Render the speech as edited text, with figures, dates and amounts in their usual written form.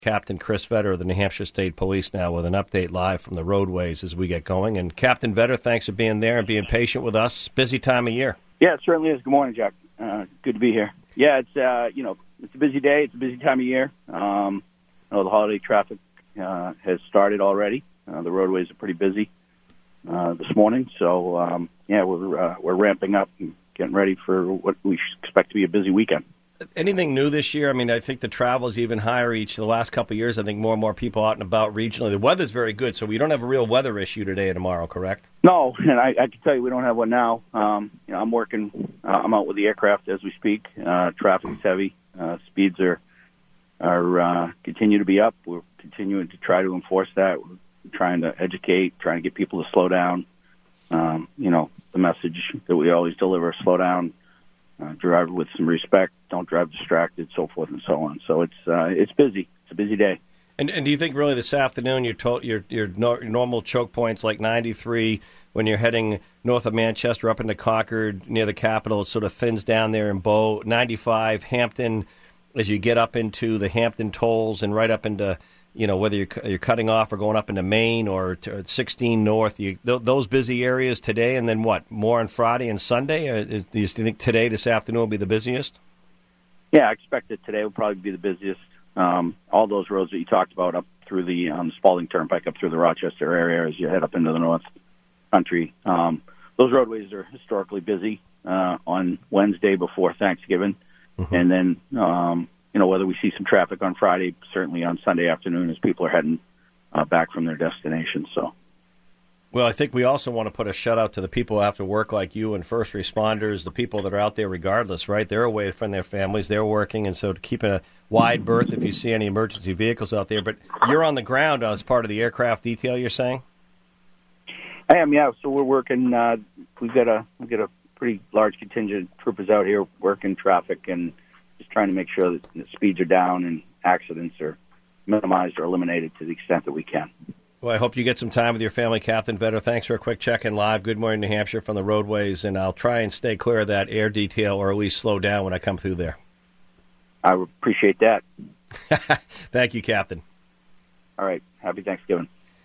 Captain Chris Vetter of the New Hampshire State Police now with an update live from the roadways as we get going. And Captain Vetter, thanks for being there and being patient with us. Busy time of year. Yeah, it certainly is. Good morning, Jack. Good to be here. Yeah, it's it's a busy day. It's a busy time of year. The holiday traffic has started already. The roadways are pretty busy this morning. So we're ramping up and getting ready for what we expect to be a busy weekend. Anything new this year? I mean, I think the travel is even higher the last couple of years. I think more and more people out and about regionally. The weather's very good, so we don't have a real weather issue today and tomorrow, correct? No, and I can tell you we don't have one now. I'm working. I'm out with the aircraft as we speak. Traffic is heavy. Speeds are continue to be up. We're continuing to try to enforce that. We're trying to educate, trying to get people to slow down. The message that we always deliver: slow down. Drive with some respect. Don't drive distracted, so forth and so on. So it's busy. It's a busy day. And do you think really this afternoon your normal choke points like 93 when you're heading north of Manchester up into Concord near the Capitol, it sort of thins down there in Bow, 95, Hampton, as you get up into the Hampton tolls and right up into, whether you're cutting off or going up into Maine or 16 North, those busy areas today, and then what, more on Friday and Sunday? Do you think today, this afternoon, will be the busiest? Yeah, I expect that today will probably be the busiest. All those roads that you talked about up through the Spalding Turnpike, up through the Rochester area as you head up into the North Country. Those roadways are historically busy on Wednesday before Thanksgiving. Mm-hmm. And then, whether we see some traffic on Friday, certainly on Sunday afternoon as people are heading back from their destinations. So, well, I think we also want to put a shout-out to the people who have to work like you and first responders, the people that are out there regardless, right? They're away from their families, they're working, and so to keep a wide berth if you see any emergency vehicles out there. But you're on the ground as part of the aircraft detail, you're saying? I am, yeah. So we're working. We've got a pretty large contingent of troopers out here working traffic and just trying to make sure that the speeds are down and accidents are minimized or eliminated to the extent that we can. Well, I hope you get some time with your family, Captain Vetter. Thanks for a quick check-in live. Good morning, New Hampshire, from the roadways, and I'll try and stay clear of that air detail or at least slow down when I come through there. I appreciate that. Thank you, Captain. All right. Happy Thanksgiving.